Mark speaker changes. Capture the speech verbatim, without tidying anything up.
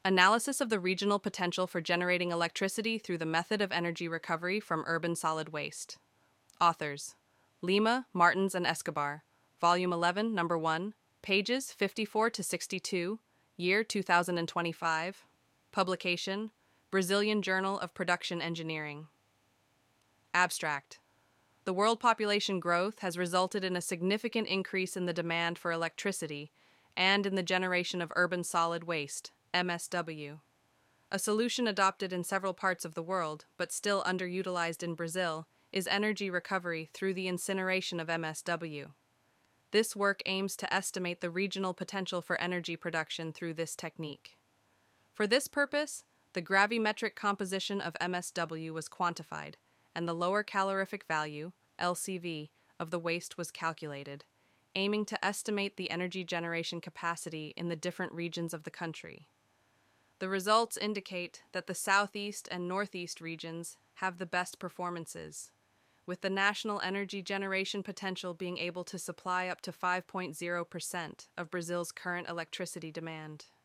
Speaker 1: Analysis of the regional potential for generating electricity through the method of energy recovery from urban solid waste. Authors: Lima, Martins, and Escobar. Volume eleven, Number one, pages fifty-four to sixty-two, year two thousand twenty-five. Publication: Brazilian Journal of Production Engineering. Abstract: The world population growth has resulted in a significant increase in the demand for electricity and in the generation of urban solid waste, M S W. A solution adopted in several parts of the world, but still underutilized in Brazil, is energy recovery through the incineration of M S W. This work aims to estimate the regional potential for energy production through this technique. For this purpose, the gravimetric composition of M S W was quantified, and the lower calorific value, L C V, of the waste was calculated, aiming to estimate the energy generation capacity in the different regions of the country. The results indicate that the southeast and northeast regions have the best performances, with the national energy generation potential being able to supply up to five point zero percent of Brazil's current electricity demand.